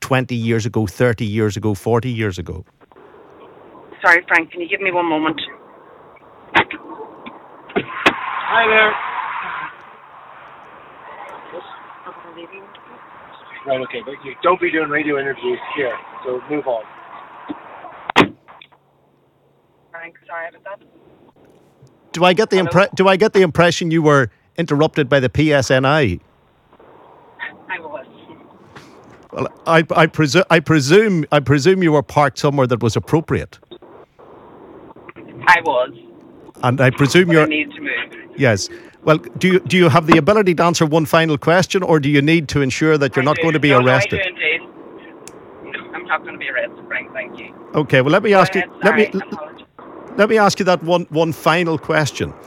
20 years ago, 30 years ago, 40 years ago? Sorry, Frank, can you give me one moment? Hi there. Right, okay, but you don't be doing radio interviews here, so move on. Frank, sorry about that. Do I get the impression you were interrupted by the PSNI? I was. Well, I presume you were parked somewhere that was appropriate. I was. And I presume I need to move. Yes. Well, do you have the ability to answer one final question, or do you need to ensure that you're not going to be arrested? No, I do indeed. No, I'm not going to be arrested, Frank. Thank you. Okay. Well, let me ask you. Let Let me ask you that one final question.